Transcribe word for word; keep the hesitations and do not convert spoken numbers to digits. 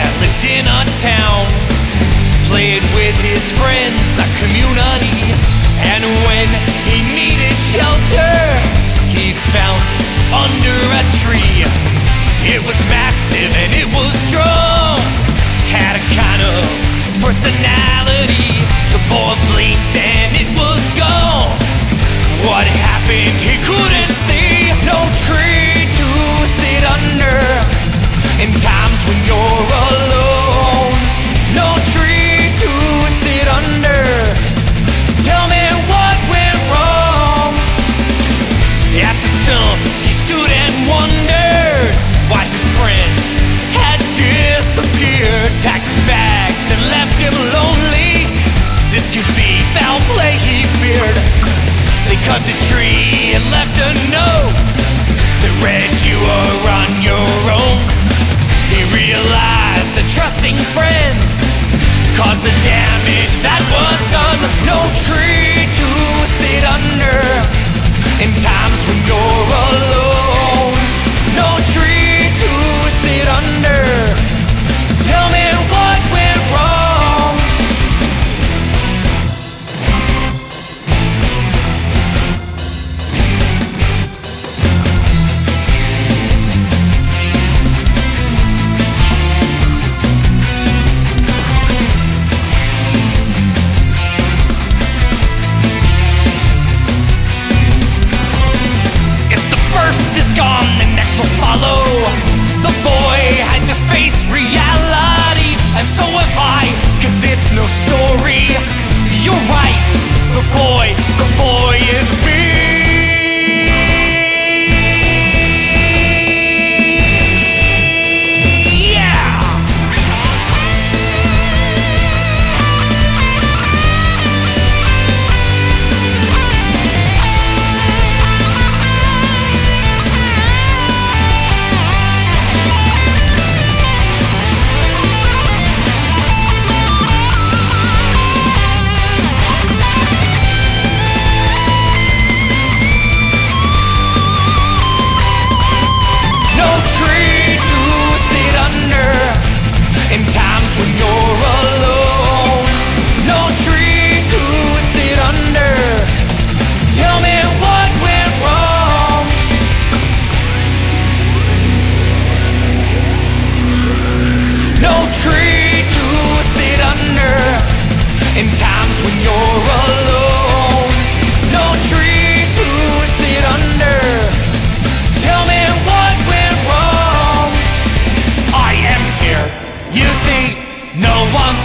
at the dinner town, played with his friends, a community. And when he needed shelter, he found it under a tree. It was massive and it was strong, had a kind of personality. The boy blinked and it was gone. What happened he couldn't see. No tree to sit under in times when you're alone. No tree to sit under. Tell me what went wrong. At the stump he stood and wondered why his friend had disappeared. Packed his bags and left him lonely. This could be foul play, he feared. They cut the tree and left a note that read, "You are on your own." He realized that trusting friends caused the damage that was done. No tree to sit under in times when you're alone. No tree to sit under. Tell me what went wrong. If the first is gone, the next will follow. The boy had to face reality, and so have I, 'cause it's no story. You're right, the boy, the boy is me. Yeah! No tree to sit under in times when you're alone. No tree to sit under. Tell me what went wrong. No tree to sit under in times when you're alone. No tree to sit under. Tell me what went wrong. I am here. You see, no one's